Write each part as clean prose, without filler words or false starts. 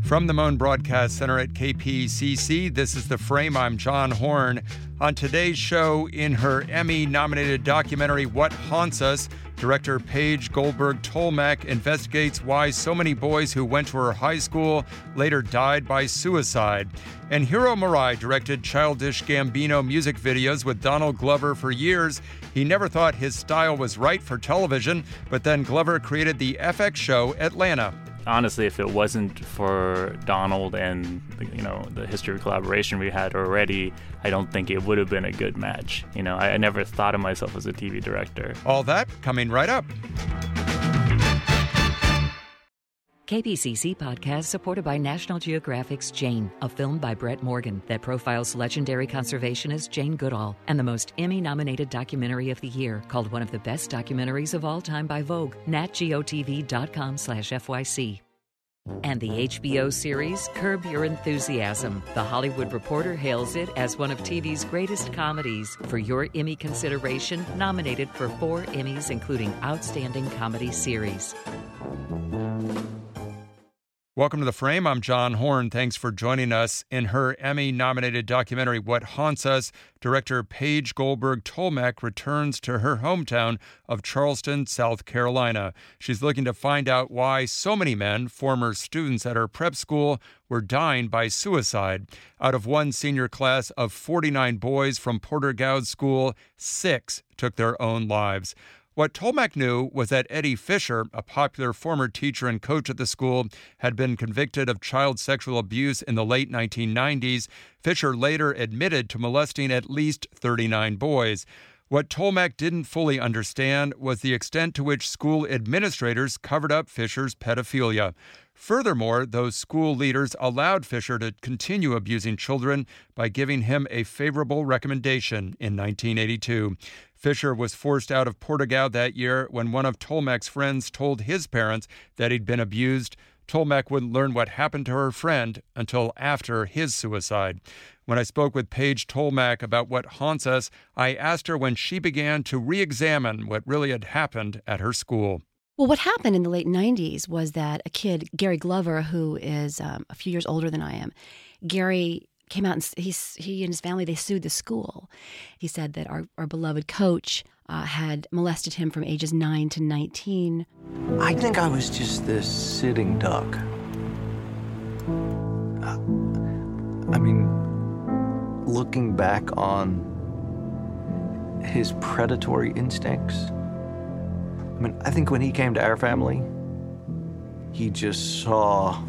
From the Moan Broadcast Center at KPCC, this is The Frame. I'm John Horn. On today's show, in her Emmy-nominated documentary, What Haunts Us, director Paige Goldberg-Tolmach investigates why so many boys who went to her high school later died by suicide. And Hiro Murai directed Childish Gambino music videos with Donald Glover for years. He never thought his style was right for television, but then Glover created the FX show Atlanta. Honestly, if it wasn't for Donald and, the history of collaboration we had already, I don't think it would have been a good match. I never thought of myself as a TV director. All that coming right up. KPCC podcast supported by National Geographic's Jane, a film by Brett Morgan that profiles legendary conservationist Jane Goodall, and the most Emmy-nominated documentary of the year, called one of the best documentaries of all time by Vogue, natgeotv.com/FYC. And the HBO series Curb Your Enthusiasm. The Hollywood Reporter hails it as one of TV's greatest comedies. For your Emmy consideration, nominated for 4 Emmys, including Outstanding Comedy Series. Welcome to The Frame. I'm John Horn. Thanks for joining us. In her Emmy-nominated documentary, What Haunts Us, director Paige Goldberg-Tolmach returns to her hometown of Charleston, South Carolina. She's looking to find out why so many men, former students at her prep school, were dying by suicide. Out of one senior class of 49 boys from Porter Gaud School, 6 took their own lives. What Tolmach knew was that Eddie Fisher, a popular former teacher and coach at the school, had been convicted of child sexual abuse in the late 1990s. Fisher later admitted to molesting at least 39 boys. What Tolmach didn't fully understand was the extent to which school administrators covered up Fisher's pedophilia. Furthermore, those school leaders allowed Fisher to continue abusing children by giving him a favorable recommendation in 1982. Fisher was forced out of Porter Gaud that year when one of Tolmach's friends told his parents that he'd been abused. Tolmach wouldn't learn what happened to her friend until after his suicide. When I spoke with Paige Tolmach about What Haunts Us, I asked her when she began to re-examine what really had happened at her school. Well, what happened in the late 90s was that a kid, Gary Glover, who is a few years older than I am, Gary came out and he and his family, they sued the school. He said that our beloved coach had molested him from ages 9 to 19. I think I was just this sitting duck. Looking back on his predatory instincts, I think when he came to our family, he just saw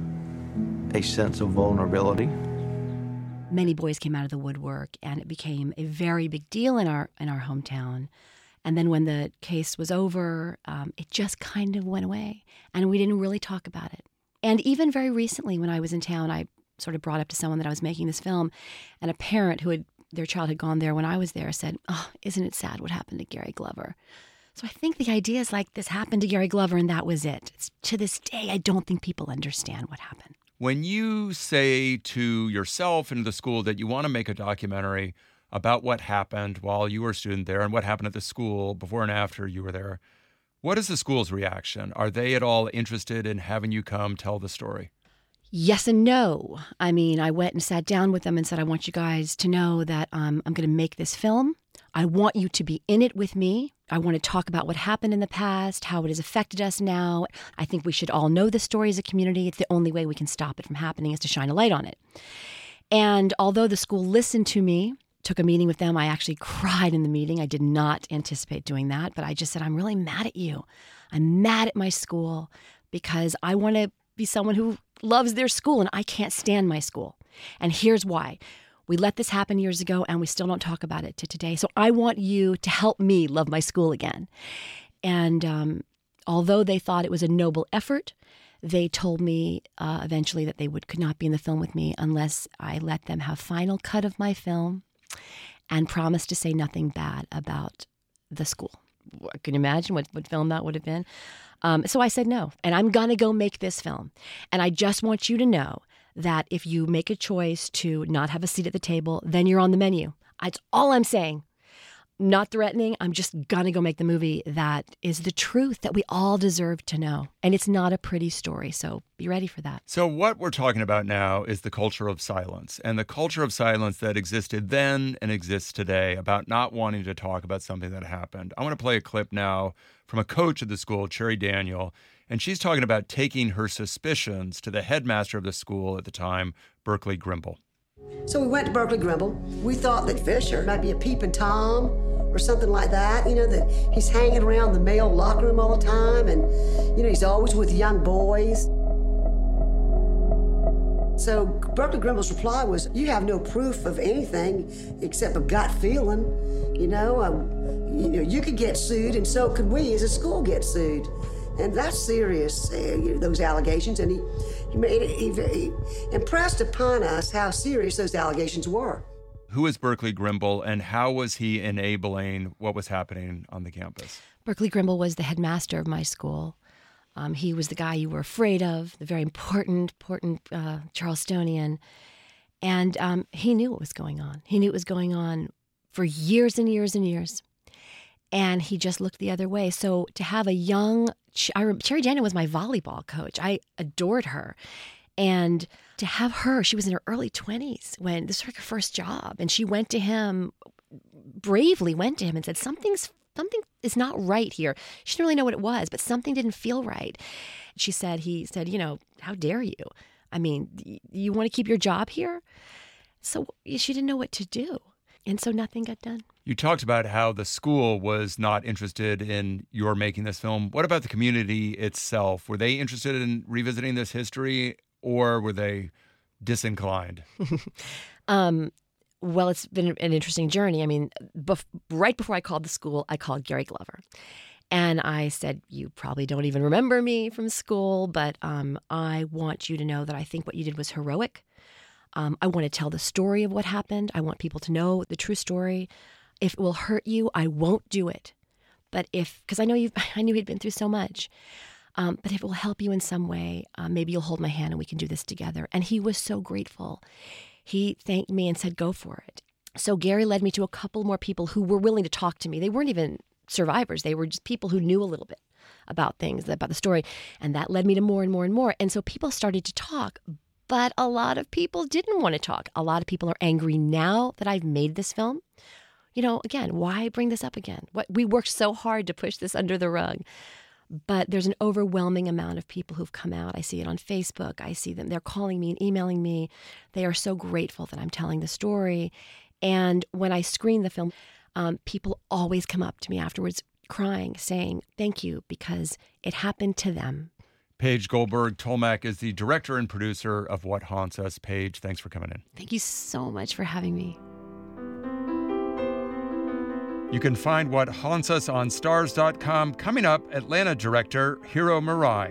a sense of vulnerability. Many boys came out of the woodwork, and it became a very big deal in our hometown. And then when the case was over, it just kind of went away, and we didn't really talk about it. And even very recently, when I was in town, I sort of brought up to someone that I was making this film, and a parent who their child had gone there when I was there said, "Oh, isn't it sad what happened to Gary Glover?" So I think the idea is like this happened to Gary Glover, and that was it. To this day, I don't think people understand what happened. When you say to yourself and the school that you want to make a documentary about what happened while you were a student there and what happened at the school before and after you were there, what is the school's reaction? Are they at all interested in having you come tell the story? Yes and no. I went and sat down with them and said, I want you guys to know that I'm going to make this film. I want you to be in it with me. I want to talk about what happened in the past, how it has affected us now. I think we should all know the story as a community. It's the only way we can stop it from happening is to shine a light on it. And although the school listened to me, took a meeting with them, I actually cried in the meeting. I did not anticipate doing that, but I just said, I'm really mad at you. I'm mad at my school because I want to be someone who loves their school, and I can't stand my school. And here's why. We let this happen years ago, and we still don't talk about it to today. So I want you to help me love my school again. And although they thought it was a noble effort, they told me eventually that they could not be in the film with me unless I let them have final cut of my film and promised to say nothing bad about the school. Can you imagine what film that would have been? So I said no, and I'm going to go make this film. And I just want you to know that if you make a choice to not have a seat at the table, then you're on the menu. That's all I'm saying. not threatening. I'm just gonna go make the movie that is the truth that we all deserve to know. And it's not a pretty story, so be ready for that. So what we're talking about now is the culture of silence, and the culture of silence that existed then and exists today about not wanting to talk about something that happened. I want to play a clip now from a coach at the school, Cherry Daniel, and she's talking about taking her suspicions to the headmaster of the school at the time, Berkeley Grimble. So we went to Berkeley Grimble. We thought that Fisher might be a peeping Tom or something like that, that he's hanging around the male locker room all the time, and, he's always with young boys. So Berkeley Grimble's reply was, you have no proof of anything except a gut feeling. You could get sued, and so could we as a school get sued. And that's serious, those allegations, and he impressed upon us how serious those allegations were. Who is Berkeley Grimble, and how was he enabling what was happening on the campus? Berkeley Grimble was the headmaster of my school. He was the guy you were afraid of, the very important Charlestonian. And he knew what was going on. He knew what was going on for years and years and years. And he just looked the other way. So to have a young, Cherry Daniel was my volleyball coach. I adored her. And to have her, she was in her early 20s when this was her first job. And she went to him, bravely went to him and said, something is not right here. She didn't really know what it was, but something didn't feel right. He said, how dare you? I mean, you want to keep your job here? So she didn't know what to do. And so nothing got done. You talked about how the school was not interested in your making this film. What about the community itself? Were they interested in revisiting this history, or were they disinclined? Well, it's been an interesting journey. I mean, right before I called the school, I called Gary Glover. And I said, you probably don't even remember me from school, but I want you to know that I think what you did was heroic. I want to tell the story of what happened. I want people to know the true story. If it will hurt you, I won't do it. But because I knew he'd been through so much. But if it will help you in some way, maybe you'll hold my hand and we can do this together. And he was so grateful. He thanked me and said, go for it. So Gary led me to a couple more people who were willing to talk to me. They weren't even survivors. They were just people who knew a little bit about things, about the story. And that led me to more and more and more. And so people started to talk. But a lot of people didn't want to talk. A lot of people are angry now that I've made this film. Again, why bring this up again? We worked so hard to push this under the rug. But there's an overwhelming amount of people who've come out. I see it on Facebook. I see them. They're calling me and emailing me. They are so grateful that I'm telling the story. And when I screen the film, people always come up to me afterwards crying, saying, thank you, because it happened to them. Paige Goldberg-Tolmack is the director and producer of What Haunts Us. Paige, thanks for coming in. Thank you so much for having me. You can find What Haunts Us on Stars.com. Coming up, Atlanta director Hiro Murai.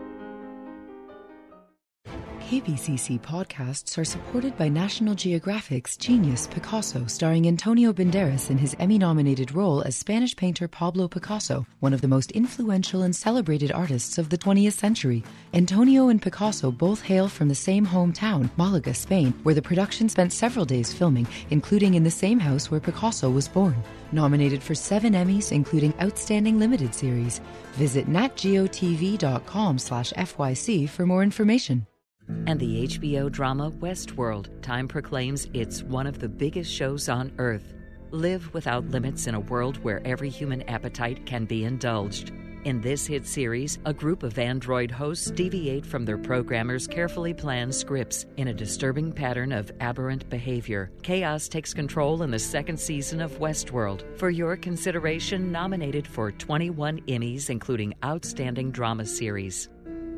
KPCC podcasts are supported by National Geographic's Genius Picasso, starring Antonio Banderas in his Emmy-nominated role as Spanish painter Pablo Picasso, one of the most influential and celebrated artists of the 20th century. Antonio and Picasso both hail from the same hometown, Malaga, Spain, where the production spent several days filming, including in the same house where Picasso was born. Nominated for 7 Emmys, including Outstanding Limited Series. Visit natgeotv.com/FYC for more information. And the HBO drama Westworld, Time proclaims it's one of the biggest shows on Earth. Live without limits in a world where every human appetite can be indulged. In this hit series, a group of android hosts deviate from their programmers' carefully planned scripts in a disturbing pattern of aberrant behavior. Chaos takes control in the second season of Westworld. For your consideration, nominated for 21 Emmys, including Outstanding Drama Series.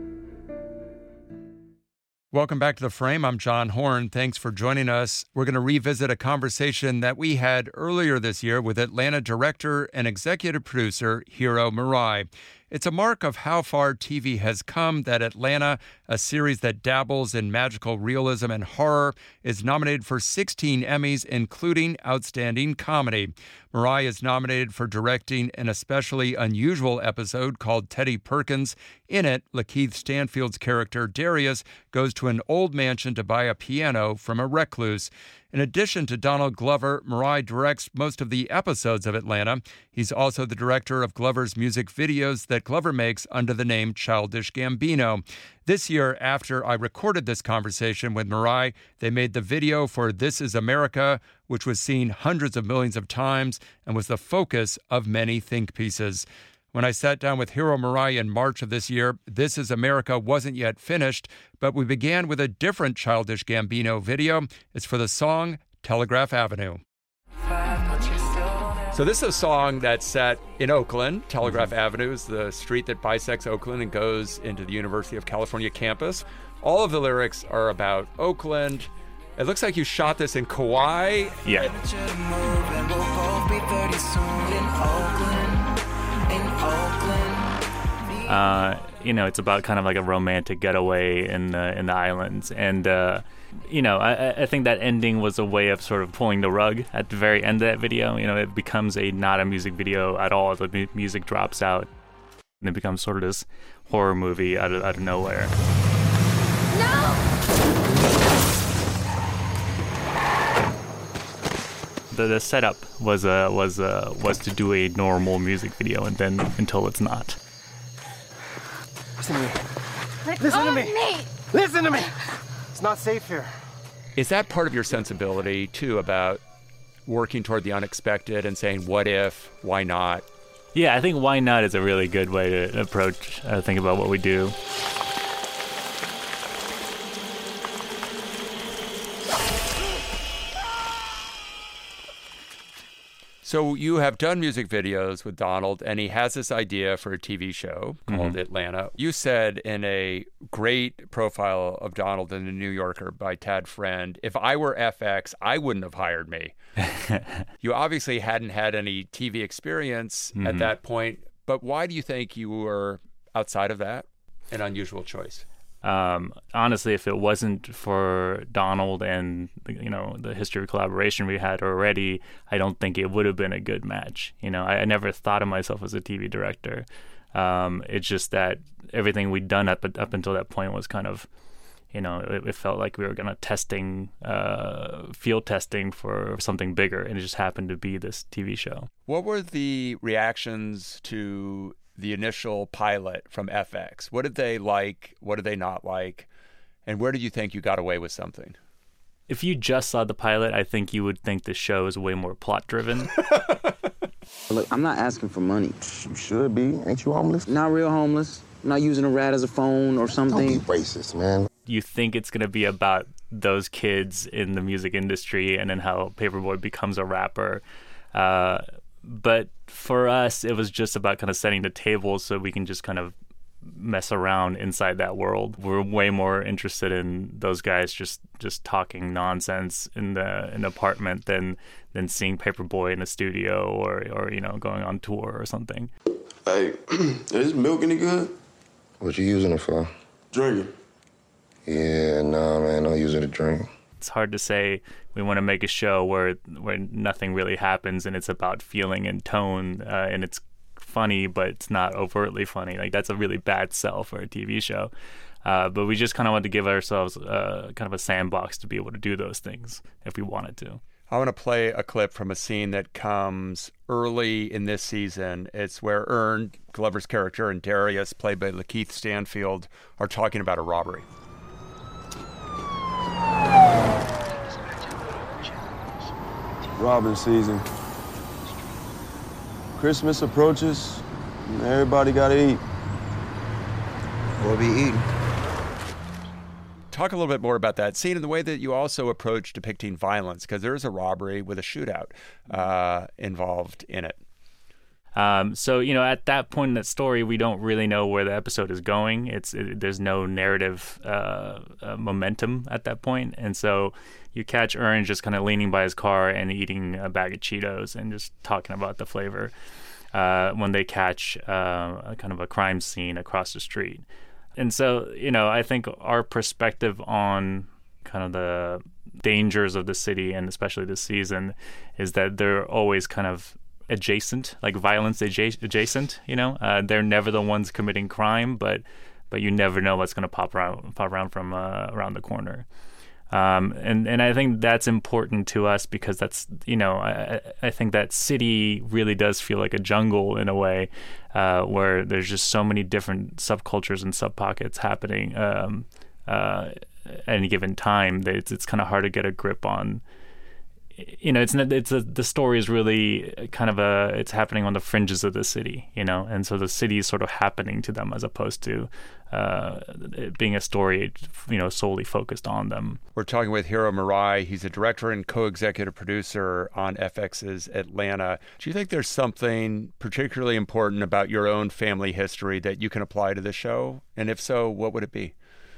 Welcome back to The Frame. I'm John Horn. Thanks for joining us. We're going to revisit a conversation that we had earlier this year with Atlanta director and executive producer Hiro Murai. It's a mark of how far TV has come that Atlanta, a series that dabbles in magical realism and horror, is nominated for 16 Emmys, including Outstanding Comedy. Murai is nominated for directing an especially unusual episode called Teddy Perkins. In it, Lakeith Stanfield's character, Darius, goes to an old mansion to buy a piano from a recluse. In addition to Donald Glover, Marai directs most of the episodes of Atlanta. He's also the director of Glover's music videos that Glover makes under the name Childish Gambino. This year, after I recorded this conversation with Marai, they made the video for This Is America, which was seen hundreds of millions of times and was the focus of many think pieces. When I sat down with Hiro Murai in March of this year, This Is America wasn't yet finished, but we began with a different Childish Gambino video. It's for the song Telegraph Avenue. So this is a song that's set in Oakland. Telegraph Avenue is the street that bisects Oakland and goes into the University of California campus. All of the lyrics are about Oakland. It looks like you shot this in Kauai. Yeah. It's about kind of like a romantic getaway in the islands, and I think that ending was a way of sort of pulling the rug at the very end of that video. It becomes not a music video at all. The music drops out, and it becomes sort of this horror movie out of nowhere. No! The setup was to do a normal music video, and then until it's not. Listen to me. Listen to me. Listen to me. It's not safe here. Is that part of your sensibility, too, about working toward the unexpected and saying, what if, why not? Yeah, I think why not is a really good way to approach, think about what we do. So you have done music videos with Donald, and he has this idea for a TV show called Atlanta. You said in a great profile of Donald in The New Yorker by Tad Friend, if I were FX, I wouldn't have hired me. You obviously hadn't had any TV experience at that point, but why do you think you were, outside of that, an unusual choice? Honestly, if it wasn't for Donald and the history of collaboration we had already, I don't think it would have been a good match. I never thought of myself as a TV director. It's just that everything we'd done up until that point was kind of, it felt like we were gonna field testing for something bigger, and it just happened to be this TV show. What were the reactions to the initial pilot from FX? What did they like? What did they not like? And where did you think you got away with something? If you just saw the pilot, I think you would think the show is way more plot-driven. Look, I'm not asking for money. You should be. Ain't you homeless? Not real homeless. I'm not using a rat as a phone or something. Don't be racist, man. You think it's going to be about those kids in the music industry and then how Paperboy becomes a rapper. But for us, it was just about kind of setting the table so we can just kind of mess around inside that world. We're way more interested in those guys just talking nonsense in the apartment than seeing Paperboy in a studio or going on tour or something. Hey, is this milk any good? What you using it for? Drinking. Yeah, nah, man, don't use it to drink. It's hard to say we want to make a show where nothing really happens and it's about feeling and tone and it's funny, but it's not overtly funny. Like, that's a really bad sell for a TV show. But we just kind of wanted to give ourselves kind of a sandbox to be able to do those things if we wanted to. I want to play a clip from a scene that comes early in this season. It's where Ern, Glover's character, and Darius, played by Lakeith Stanfield, are talking about a robbery. Robbing season. Christmas approaches, and everybody gotta eat. We'll be eating. Talk a little bit more about that scene and the way that you also approach depicting violence, because there is a robbery with a shootout involved in it. So, at that point in that story, we don't really know where the episode is going. There's no narrative momentum at that point. And so you catch Ern just kind of leaning by his car and eating a bag of Cheetos and just talking about the flavor when they catch kind of a crime scene across the street. And so, I think our perspective on kind of the dangers of the city, and especially this season, is that they're always kind of adjacent, like violence adjacent. They're never the ones committing crime, but you never know what's going to pop around from around the corner. And I think that's important to us because that's, I think that city really does feel like a jungle in a way, where there's just so many different subcultures and subpockets happening at any given time that it's kind of hard to get a grip on. The story is really kind of it's happening on the fringes of the city, and so the city is sort of happening to them as opposed to it being a story, solely focused on them. We're talking with Hiro Murai. He's a director and co-executive producer on FX's Atlanta. Do you think there's something particularly important about your own family history that you can apply to the show? And if so, what would it be?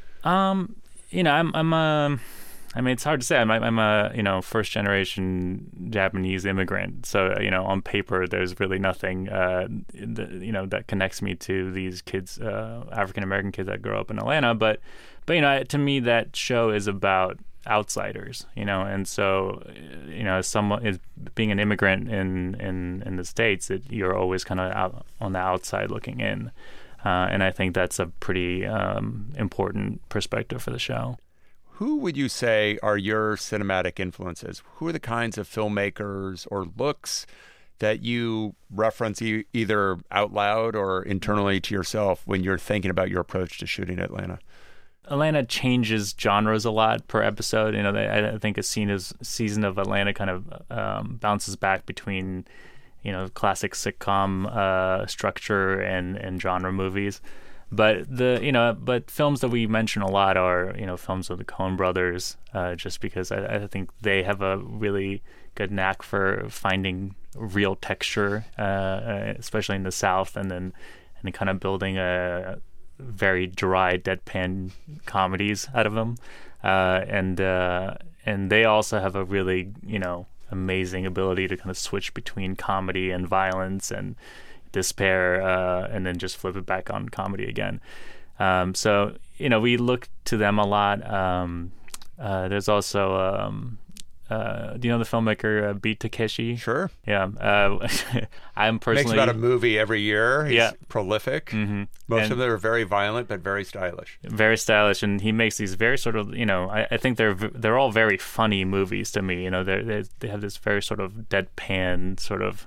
It's hard to say. I'm a first generation Japanese immigrant. So, on paper, there's really nothing, that connects me to these kids, African American kids that grow up in Atlanta. But to me, that show is about outsiders, and so, as someone is being an immigrant in the States, you're always kind of out on the outside looking in. And I think that's a pretty important perspective for the show. Who would you say are your cinematic influences? Who are the kinds of filmmakers or looks that you reference either out loud or internally to yourself when you're thinking about your approach to shooting Atlanta? Atlanta changes genres a lot per episode. I think a season of Atlanta kind of bounces back between, classic sitcom structure and genre movies. But but films that we mention a lot are, films of the Coen brothers, just because I think they have a really good knack for finding real texture, especially in the South, and then kind of building a very dry, deadpan comedies out of them. And they also have a really, amazing ability to kind of switch between comedy and violence and despair, and then just flip it back on comedy again. So we look to them a lot. There's also do you know the filmmaker Beat Takeshi? Sure. Yeah. I'm personally makes about a movie every year. He's yeah. prolific. Mm-hmm. Most of them are very violent but very stylish. Very stylish, and he makes these very sort of I think they're all very funny movies to me. They have this very sort of deadpan sort of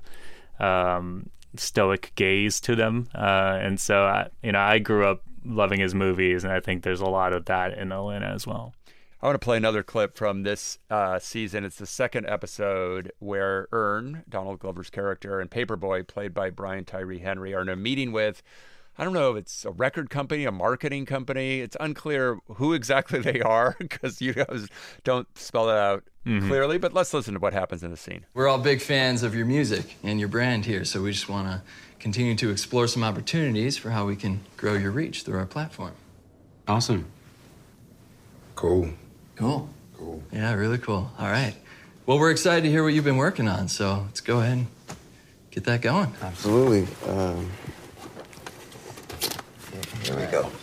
stoic gaze to them, and so I grew up loving his movies, and I think there's a lot of that in Atlanta as well. I want to play another clip from this season. It's the second episode where Earn, Donald Glover's character, and Paperboy, played by Brian Tyree Henry, are in a meeting with, I don't know if it's a record company, a marketing company. It's unclear who exactly they are because you guys don't spell it out clearly, but let's listen to what happens in the scene. We're all big fans of your music and your brand here, so we just want to continue to explore some opportunities for how we can grow your reach through our platform. Awesome. Cool. Yeah, really cool. All right. Well, we're excited to hear what you've been working on, so let's go ahead and get that going. Absolutely. Here we go.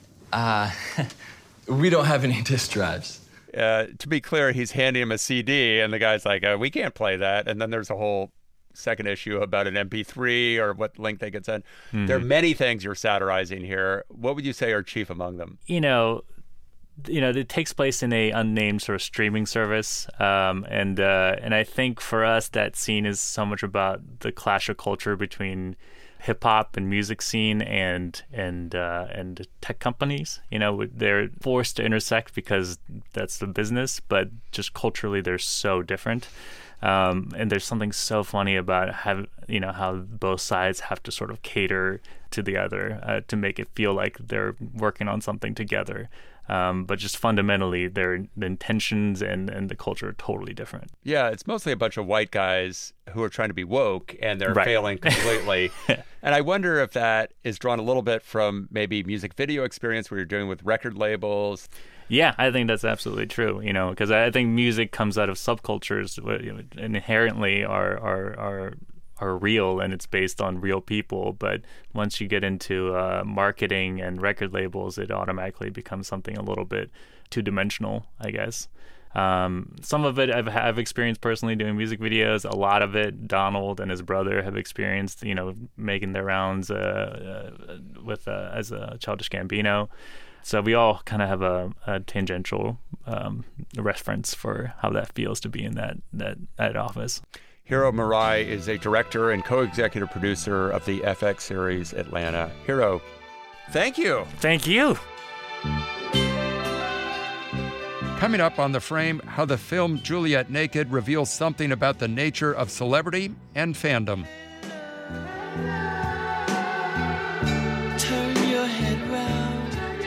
We don't have any disc drives. To be clear, he's handing him a CD, and the guy's like, we can't play that. And then there's a whole second issue about an MP3 or what link they could send. Mm-hmm. There are many things you're satirizing here. What would you say are chief among them? It takes place in a unnamed sort of streaming service, and I think for us that scene is so much about the clash of culture between hip hop and music scene and tech companies. They're forced to intersect because that's the business, but just culturally they're so different. And there's something so funny about how both sides have to sort of cater to the other to make it feel like they're working on something together. But just fundamentally, the intentions and the culture are totally different. Yeah, it's mostly a bunch of white guys who are trying to be woke, and they're right. failing completely. And I wonder if that is drawn a little bit from maybe music video experience where you're dealing with record labels. Yeah, I think that's absolutely true, because I think music comes out of subcultures inherently are real, and it's based on real people. But once you get into marketing and record labels, it automatically becomes something a little bit two-dimensional, I guess. Some of it I've experienced personally doing music videos. A lot of it Donald and his brother have experienced, making their rounds with as a Childish Gambino. So we all kind of have a tangential reference for how that feels to be in that office. Hiro Murai is a director and co-executive producer of the FX series Atlanta. Hiro, thank you. Thank you. Coming up on The Frame, how the film Juliet Naked reveals something about the nature of celebrity and fandom. Turn your head round.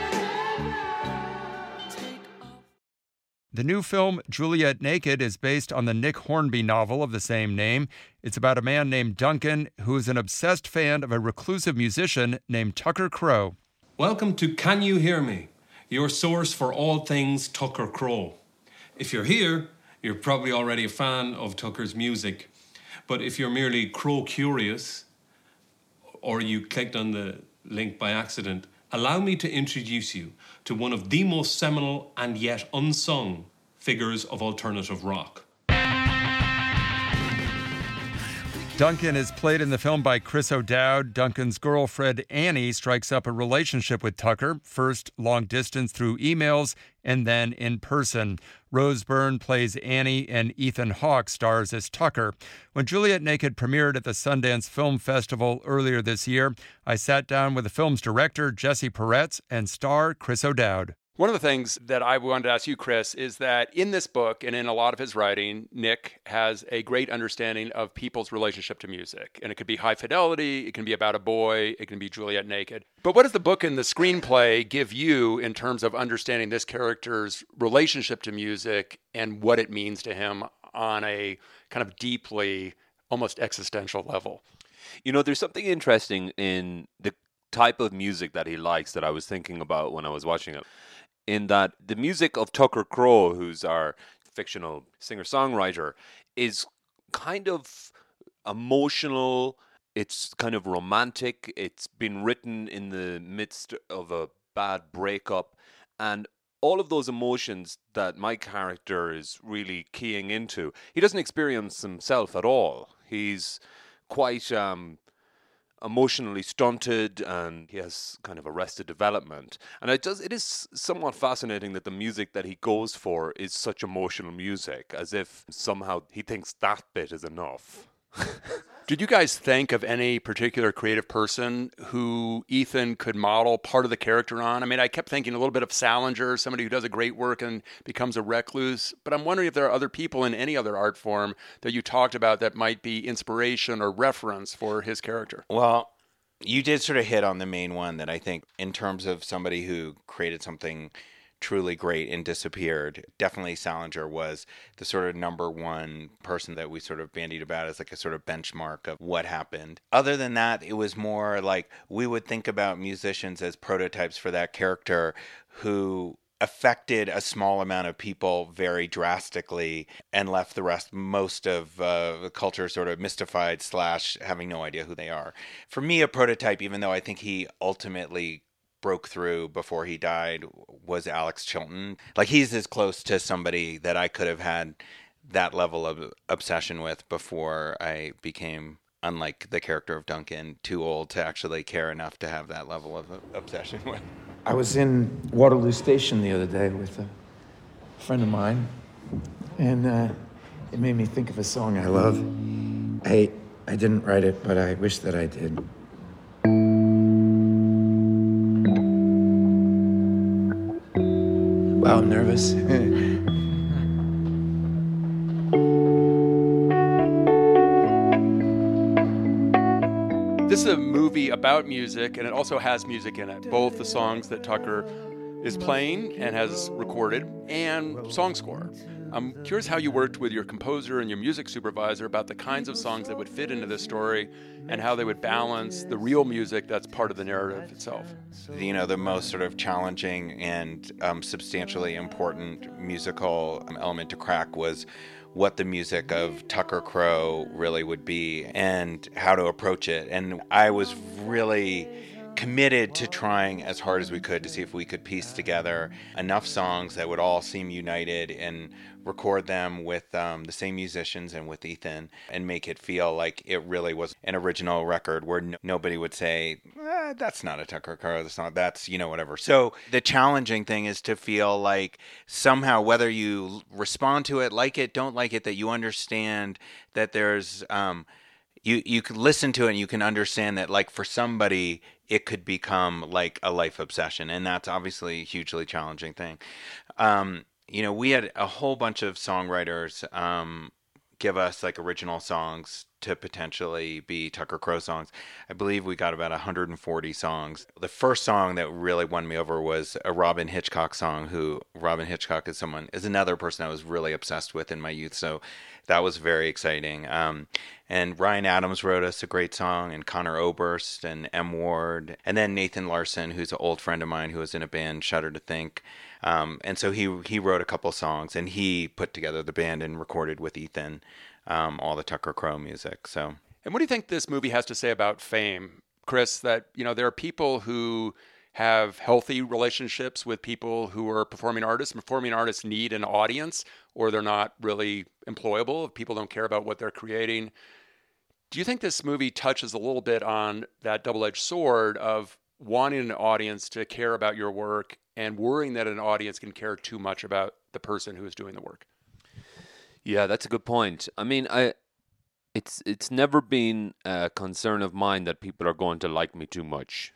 The new film, Juliet Naked, is based on the Nick Hornby novel of the same name. It's about a man named Duncan who is an obsessed fan of a reclusive musician named Tucker Crowe. Welcome to Can You Hear Me? Your source for all things Tucker Crowe. If you're here, you're probably already a fan of Tucker's music. But if you're merely Crowe curious, or you clicked on the link by accident, allow me to introduce you to one of the most seminal and yet unsung figures of alternative rock. Duncan is played in the film by Chris O'Dowd. Duncan's girlfriend, Annie, strikes up a relationship with Tucker, first long distance through emails and then in person. Rose Byrne plays Annie, and Ethan Hawke stars as Tucker. When Juliet Naked premiered at the Sundance Film Festival earlier this year, I sat down with the film's director, Jesse Peretz, and star Chris O'Dowd. One of the things that I wanted to ask you, Chris, is that in this book and in a lot of his writing, Nick has a great understanding of people's relationship to music. And it could be High Fidelity, it can be About a Boy, it can be Juliet Naked. But what does the book and the screenplay give you in terms of understanding this character's relationship to music and what it means to him on a kind of deeply, almost existential level? You know, there's something interesting in the type of music that he likes that I was thinking about when I was watching it. In that the music of Tucker Crowe, who's our fictional singer-songwriter, is kind of emotional, it's kind of romantic, it's been written in the midst of a bad breakup, and all of those emotions that my character is really keying into, he doesn't experience himself at all. He's quite emotionally stunted, and he has kind of arrested development. And it is somewhat fascinating that the music that he goes for is such emotional music, as if somehow he thinks that bit is enough. Did you guys think of any particular creative person who Ethan could model part of the character on? I mean, I kept thinking a little bit of Salinger, somebody who does a great work and becomes a recluse. But I'm wondering if there are other people in any other art form that you talked about that might be inspiration or reference for his character. Well, you did sort of hit on the main one that I think in terms of somebody who created something truly great and disappeared. Definitely Salinger was the sort of number one person that we sort of bandied about as like a sort of benchmark of what happened. Other than that, it was more like we would think about musicians as prototypes for that character who affected a small amount of people very drastically and left the rest, most of the culture sort of mystified / having no idea who they are. For me, a prototype, even though I think he ultimately broke through before he died, was Alex Chilton. Like, he's as close to somebody that I could have had that level of obsession with before I became, unlike the character of Duncan, too old to actually care enough to have that level of obsession with. I was in Waterloo Station the other day with a friend of mine, and it made me think of a song I love. I didn't write it, but I wish that I did. Wow, I'm nervous. This is a movie about music, and it also has music in it. Both the songs that Tucker is playing and has recorded, and song score. I'm curious how you worked with your composer and your music supervisor about the kinds of songs that would fit into this story and how they would balance the real music that's part of the narrative itself. You know, the most sort of challenging and substantially important musical element to crack was what the music of Tucker Crowe really would be and how to approach it. And I was really committed to trying as hard as we could to see if we could piece together enough songs that would all seem united and record them with the same musicians and with Ethan and make it feel like it really was an original record where nobody would say, that's not a Tucker Crow song, that's, whatever. So the challenging thing is to feel like somehow, whether you respond to it, like it, don't like it, that you understand that there's, you can listen to it and you can understand that, like, for somebody, it could become like a life obsession. And that's obviously a hugely challenging thing. We had a whole bunch of songwriters give us like original songs to potentially be Tucker Crow songs. I believe we got about 140 songs. The first song that really won me over was a Robyn Hitchcock song, who Robyn Hitchcock is another person I was really obsessed with in my youth. So that was very exciting. And Ryan Adams wrote us a great song, and Connor Oberst and M. Ward, and then Nathan Larson, who's an old friend of mine who was in a band, Shudder to Think. And so he wrote a couple songs, and he put together the band and recorded with Ethan all the Tucker Crow music. So, and what do you think this movie has to say about fame, Chris? That there are people who have healthy relationships with people who are performing artists. Performing artists need an audience, or they're not really employable if people don't care about what they're creating. Do you think this movie touches a little bit on that double-edged sword of wanting an audience to care about your work and worrying that an audience can care too much about the person who is doing the work? Yeah, that's a good point. I mean, it's never been a concern of mine that people are going to like me too much.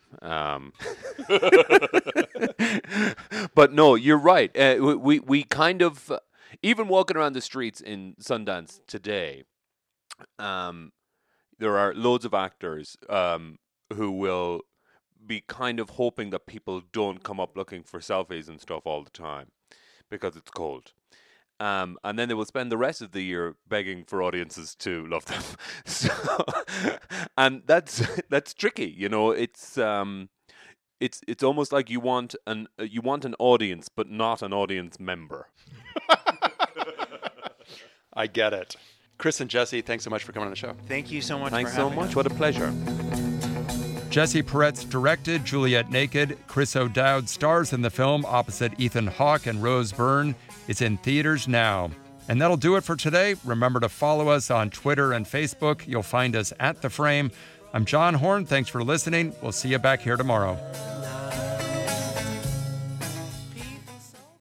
But no, you're right. We kind of, even walking around the streets in Sundance today, there are loads of actors who will be kind of hoping that people don't come up looking for selfies and stuff all the time because it's cold. And then they will spend the rest of the year begging for audiences to love them. So, and that's tricky, It's almost like you want an audience, but not an audience member. I get it. Chris and Jesse, thanks so much for coming on the show. Thank you so much. Thanks so much. What a pleasure. Jesse Peretz directed Juliet Naked. Chris O'Dowd stars in the film opposite Ethan Hawke and Rose Byrne. It's in theaters now. And that'll do it for today. Remember to follow us on Twitter and Facebook. You'll find us at The Frame. I'm John Horn. Thanks for listening. We'll see you back here tomorrow.